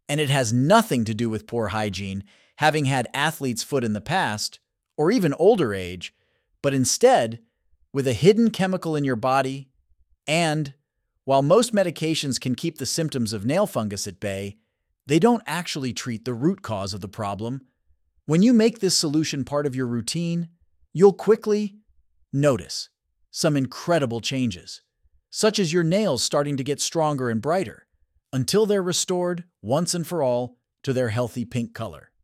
And it has nothing to do with poor hygiene, having had athlete's foot in the past, or even older age, but instead with a hidden chemical in your body. And while most medications can keep the symptoms of nail fungus at bay, they don't actually treat the root cause of the problem. When you make this solution part of your routine, you'll quickly notice some incredible changes, such as your nails starting to get stronger and brighter, until they're restored once and for all to their healthy pink color.